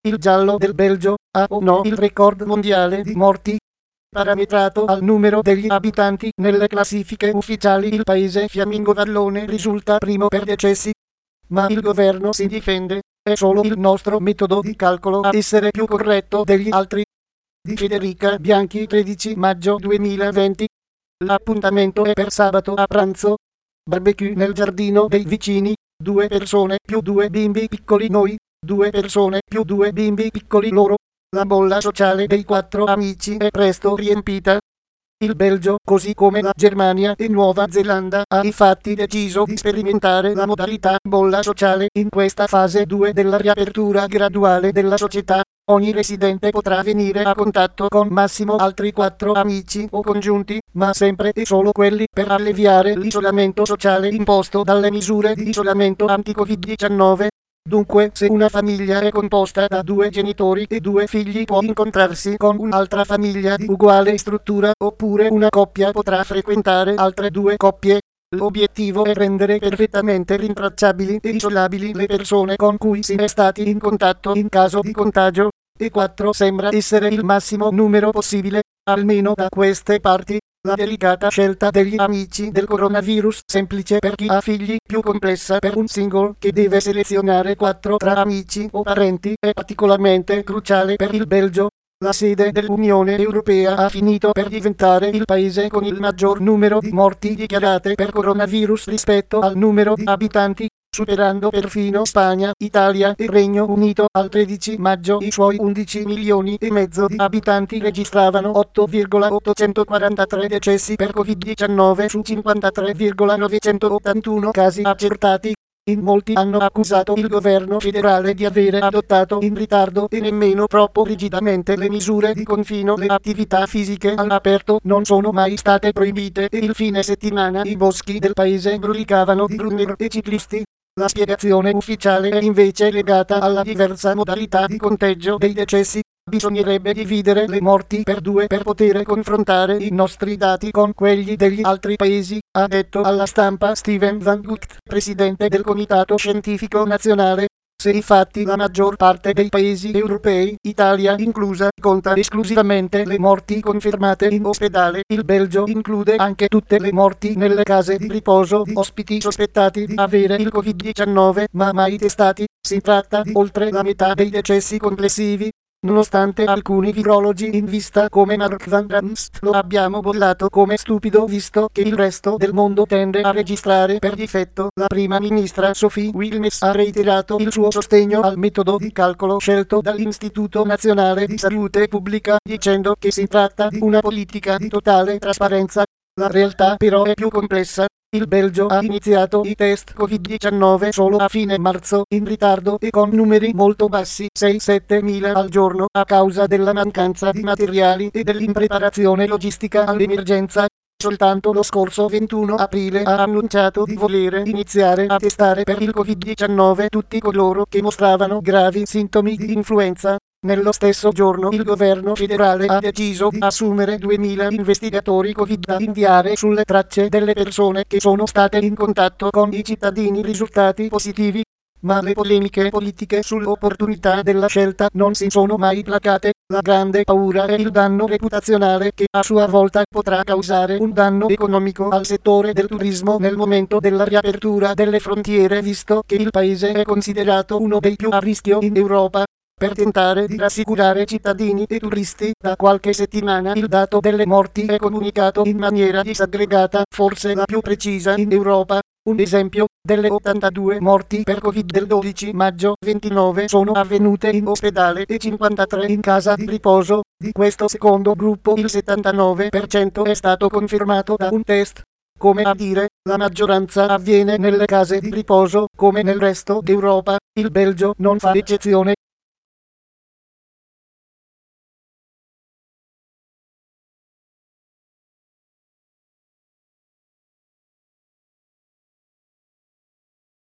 Il giallo del Belgio ha o no il record mondiale di morti? Parametrato al numero degli abitanti nelle classifiche ufficiali, il paese fiammingo vallone risulta primo per decessi. Ma il governo si difende: è solo il nostro metodo di calcolo a essere più corretto degli altri. Di Federica Bianchi, 13 maggio 2020. L'appuntamento è per sabato a pranzo. Barbecue nel giardino dei vicini. 2 persone più 2 bimbi piccoli noi. 2 persone più 2 bimbi piccoli loro. La bolla sociale dei 4 amici è presto riempita. Il Belgio, così come la Germania e Nuova Zelanda, ha infatti deciso di sperimentare la modalità bolla sociale in questa fase 2 della riapertura graduale della società. Ogni residente potrà venire a contatto con massimo altri 4 amici o congiunti, ma sempre e solo quelli, per alleviare l'isolamento sociale imposto dalle misure di isolamento anti-Covid-19. Dunque, se una famiglia è composta da 2 genitori e 2 figli, può incontrarsi con un'altra famiglia di uguale struttura, oppure una coppia potrà frequentare altre 2 coppie. L'obiettivo è rendere perfettamente rintracciabili e isolabili le persone con cui si è stati in contatto in caso di contagio, e 4 sembra essere il massimo numero possibile, almeno da queste parti. La delicata scelta degli amici del coronavirus, semplice per chi ha figli, più complessa per un single che deve selezionare 4 tra amici o parenti, è particolarmente cruciale per il Belgio. La sede dell'Unione Europea ha finito per diventare il paese con il maggior numero di morti dichiarate per coronavirus rispetto al numero di abitanti, superando perfino Spagna, Italia e Regno Unito. Al 13 maggio i suoi 11 milioni e mezzo di abitanti registravano 8,843 decessi per Covid-19 su 53,981 casi accertati. In molti hanno accusato il governo federale di avere adottato in ritardo e nemmeno troppo rigidamente le misure di confino. Le attività fisiche all'aperto non sono mai state proibite e il fine settimana i boschi del paese brulicavano di runner e ciclisti. La spiegazione ufficiale è invece legata alla diversa modalità di conteggio dei decessi. Bisognerebbe dividere le morti per 2 per poter confrontare i nostri dati con quelli degli altri paesi, ha detto alla stampa Steven Van Gucht, presidente del Comitato Scientifico Nazionale. Se infatti la maggior parte dei paesi europei, Italia inclusa, conta esclusivamente le morti confermate in ospedale, il Belgio include anche tutte le morti nelle case di riposo di ospiti sospettati di avere il Covid-19 ma mai testati. Si tratta di oltre la metà dei decessi complessivi. Nonostante alcuni virologi in vista come Mark Van Ranst lo abbiamo bollato come stupido visto che il resto del mondo tende a registrare per difetto, la prima ministra Sophie Wilmes ha reiterato il suo sostegno al metodo di calcolo scelto dall'Istituto Nazionale di Salute Pubblica, dicendo che si tratta di una politica di totale trasparenza. La realtà però è più complessa. Il Belgio ha iniziato i test Covid-19 solo a fine marzo, in ritardo e con numeri molto bassi, 6-7 mila al giorno, a causa della mancanza di materiali e dell'impreparazione logistica all'emergenza. Soltanto lo scorso 21 aprile ha annunciato di volere iniziare a testare per il Covid-19 tutti coloro che mostravano gravi sintomi di influenza. Nello stesso giorno il governo federale ha deciso di assumere 2000 investigatori Covid da inviare sulle tracce delle persone che sono state in contatto con i cittadini risultati positivi. Ma le polemiche politiche sull'opportunità della scelta non si sono mai placate. La grande paura è il danno reputazionale che a sua volta potrà causare un danno economico al settore del turismo nel momento della riapertura delle frontiere, visto che il paese è considerato uno dei più a rischio in Europa. Per tentare di rassicurare cittadini e turisti, da qualche settimana il dato delle morti è comunicato in maniera disaggregata, forse la più precisa in Europa. Un esempio: delle 82 morti per Covid del 12 maggio, 29 sono avvenute in ospedale e 53 in casa di riposo. Di questo secondo gruppo il 79% è stato confermato da un test. Come a dire, la maggioranza avviene nelle case di riposo, come nel resto d'Europa. Il Belgio non fa eccezione.